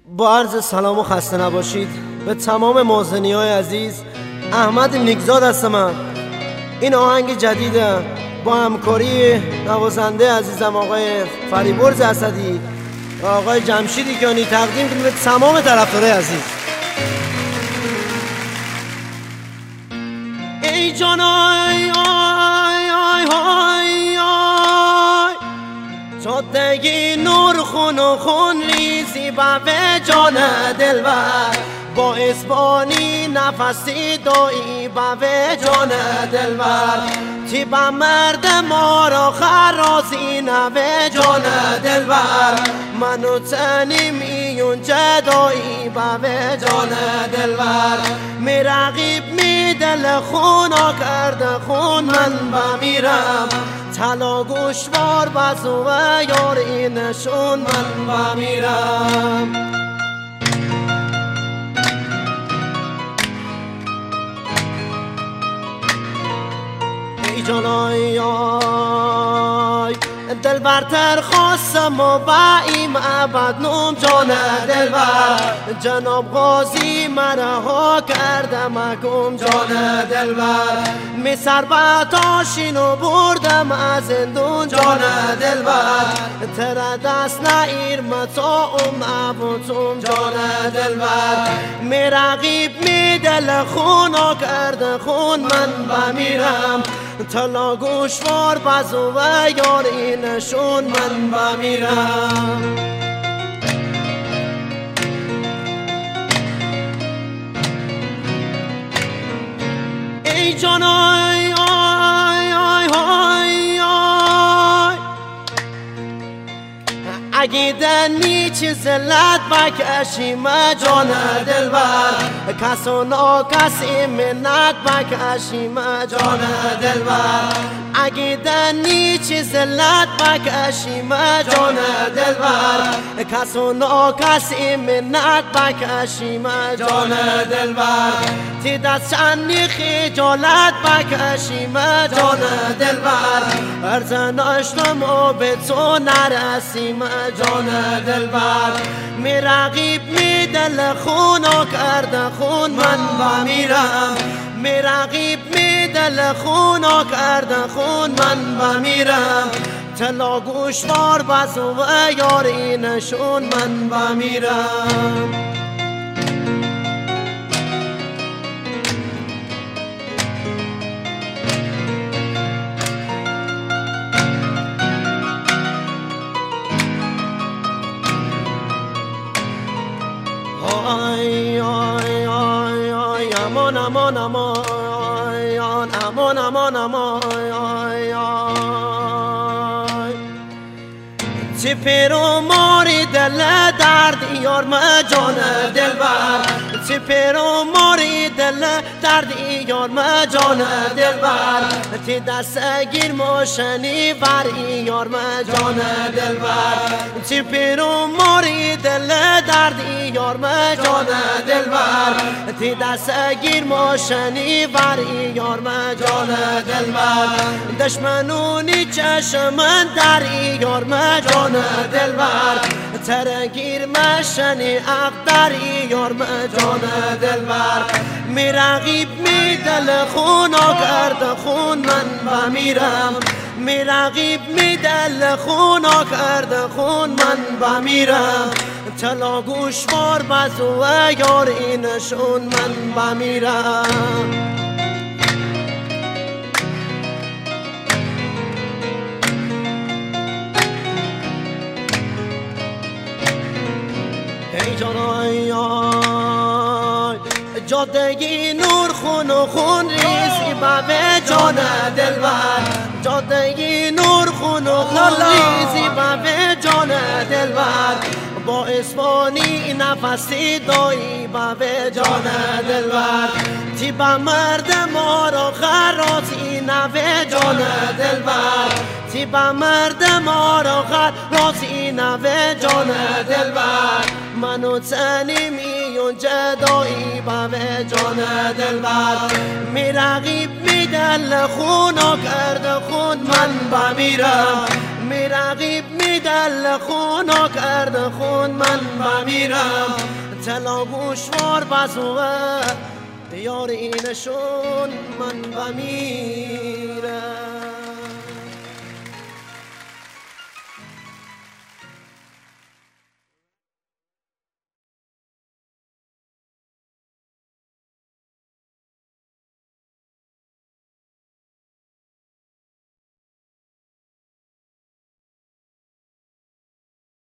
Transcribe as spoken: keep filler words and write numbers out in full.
با عرض سلام و خسته نباشید به تمام مازنی های عزیز. احمد نیکزاد هستم من. این آهنگ جدیده با همکاری نوازنده عزیزم آقای فریبرز اسدی و آقای جمشید کیانی تقدیم کنیم به تمام طرفدارای عزیز. ای جان آی آی آی آی آی جادگی نور خون و خون ریزی به جان دلبر با اسبانی نفسی دایی به جان دلبر تی با مرد ما را خرازی به جان دلبر منو تنی میون جدایی به جان دلبر می رقیب می دل خونا کرده خون من بمیرم طلا گوشوار بزو و یاری نشون من بمیرم. ای جان آی آی دل برتر خواستم و با ایم ابد نوم جان دلبر جناب غازی مرها کردم اکم جان دلبر می سر بتاشین و بردم از زندون جان دلبر تر دست نایر متا ام ابوتم جان دلبر می رقیب می دل خونا کرده خون من بمیرم طلا گوشوار بزو و یاری نشون من بمیرم. ای جان آی آی آی آی آی اگه دنی چی زلت بکشیم جان دلبر کس و ناکسی منت بکشیم جان دلبر اگه دنی چی زلت بکشیم جان دلبر کس و ناکسی منت بکشیم جان دلبر تی دست چندی خجالت بکشیم جان دلبر عرض ناشتم و به تو نرسیم جان دلبر می رقیب می دل خونا کرده خون من بمیرم می رقیب می دل خونا کرده خون من بمیرم طلا گوشوار بزو و یاری نشون من بمیرم. آی آی آی آی امان امان امان امان امان امان آی آی چی پیرو ماری دل درد یار ما جان دلبر چی پیرو ماری دل درد یار ما جان دلبر تی دست گیر موشنی بر یار ما جان دلبر چی پیرو ماری دل درد یار ما جان دلبر تی دست گیر موشنی بر یار ما جان دلبر دشمنونی چشم در یار ما جان دلبر ترگیر مشنی اقدری یار ما جان دلبر می رقیب می دل خونا کرده خون من بمیرم می رقیب می دل خونا کرده خون من بمیرم طلا گوشوار بزو و یاری نشون من بمیرم. ای جان آی آی جادگی نور خون و خون ریزی به جان دلبر جادگی نور خون و خون ریزی به جان دلبر با اسبانی نفسی دایی به جان دلبر تی با مرد ما را خرازی به جان دلبر تی با مرد ما را خرازی به جان دلبر منو تنی میون جدایی به جان دلبر می رقیب می دل خونا کرده خون من بمیرم می رقیب می دل خونا کرده خون من بمیرم تلا گوشوار بزوه دیار اینشون من بمیرم